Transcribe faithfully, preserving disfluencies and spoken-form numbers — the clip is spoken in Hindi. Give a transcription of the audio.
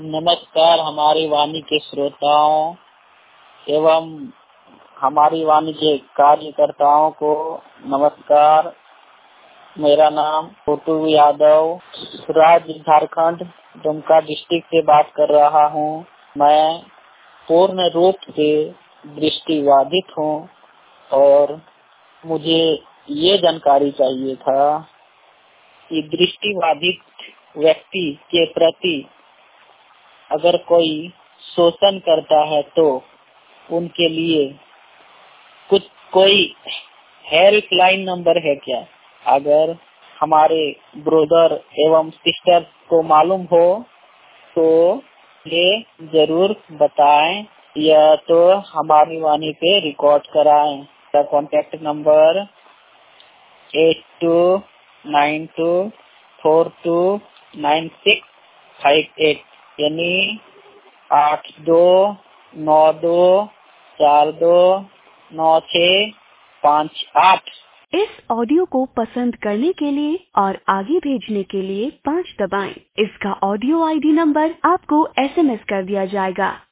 नमस्कार हमारी वाणी के श्रोताओं एवं हमारी वाणी के कार्यकर्ताओं को नमस्कार। मेरा नाम छोटू यादव राज्य झारखंड दुमका डिस्ट्रिक्ट से बात कर रहा हूँ। मैं पूर्ण रूप से दृष्टिबाधित हूँ और मुझे ये जानकारी चाहिए था कि दृष्टिबाधित व्यक्ति के प्रति अगर कोई शोषण करता है तो उनके लिए कुछ कोई हेल्पलाइन नंबर है क्या? अगर हमारे ब्रदर एवं सिस्टर को मालूम हो तो ये जरूर बताएं या तो हमारी वाणी पे रिकॉर्ड कराएं। The contact number eight two nine two four two nine six five eight यानी आठ दो नौ दो चार दो नौ छः पाँच आठ। इस ऑडियो को पसंद करने के लिए और आगे भेजने के लिए पाँच दबाएं। इसका ऑडियो आईडी नंबर आपको एसएमएस कर दिया जाएगा।